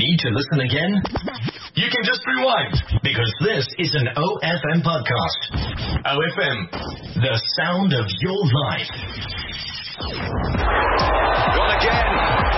Need to listen again? You can just rewind, because this is an OFM podcast. OFM, the sound of your life. Gone again,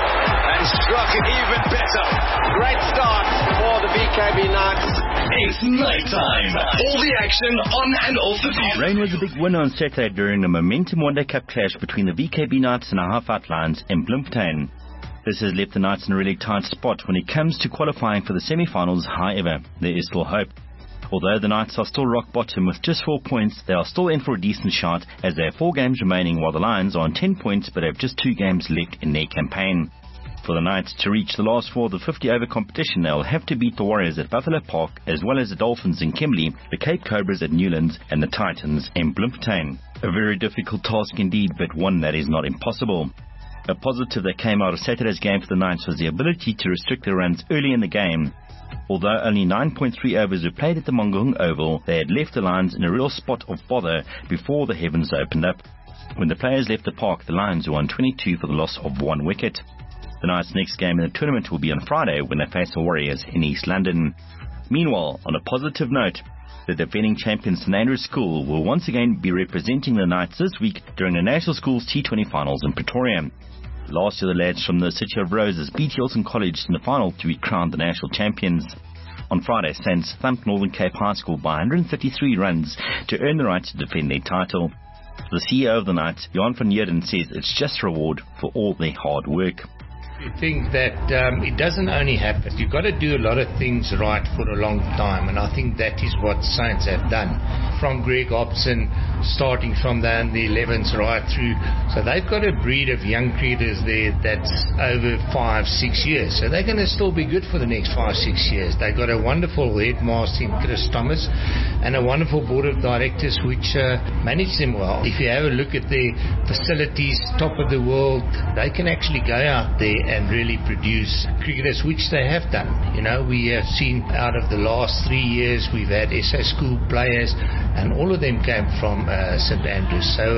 and struck even better. Great start for the VKB Knights. It's nighttime. All the action on and off the field. Rain was a big winner on Saturday during a momentum One Day Cup clash between the VKB Knights and our half-out Lions in Bloemfontein. This has left the Knights in a really tight spot when it comes to qualifying for the semi-finals. However, there is still hope. Although the Knights are still rock bottom with just 4 points, they are still in for a decent shot as they have 4 games remaining, while the Lions are on 10 points but have just 2 games left in their campaign. For the Knights to reach the last 4 of the 50-over competition, they will have to beat the Warriors at Buffalo Park, as well as the Dolphins in Kimberley, the Cape Cobras at Newlands and the Titans in Bloemfontein. A very difficult task indeed, but one that is not impossible. A positive that came out of Saturday's game for the Knights was the ability to restrict their runs early in the game. Although only 9.3 overs were played at the Mangaung Oval, they had left the Lions in a real spot of bother before the heavens opened up. When the players left the park, the Lions were on 22 for the loss of 1 wicket. The Knights' next game in the tournament will be on Friday when they face the Warriors in East London. Meanwhile, on a positive note, the defending champions St Andrews School will once again be representing the Knights this week during the National Schools T20 finals in Pretoria. Last year, the lads from the City of Roses beat Hilton College in the final to be crowned the national champions. On Friday, Saints thumped Northern Cape High School by 133 runs to earn the right to defend their title. The CEO of the Knights, Johan van Heerden, says it's just a reward for all their hard work. I think that it doesn't only happen. You've got to do a lot of things right for a long time, and I think that is what Saints have done. From Greg Hobson, starting from the 11s right through. So they've got a breed of young cricketers there that's over 5-6 years. So they're going to still be good for the next 5-6 years. They've got a wonderful headmaster in Chris Thomas and a wonderful board of directors which manage them well. If you have a look at their facilities, top of the world, they can actually go out there and really produce cricketers, which they have done. You know, we have seen out of the last 3 years, we've had SA school players, and all of them came from St Andrews. So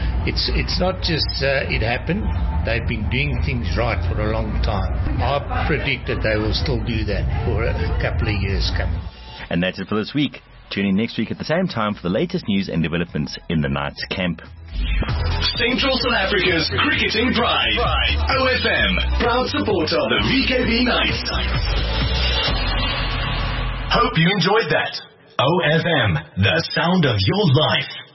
it's not just it happened. They've been doing things right for a long time. I predict that they will still do that for a couple of years coming. And that's it for this week. Tune in next week at the same time for the latest news and developments in the Knights camp. Central South Africa's cricketing pride. OFM, proud supporter of the VKB Knights. Hope you enjoyed that. OFM, the sound of your life.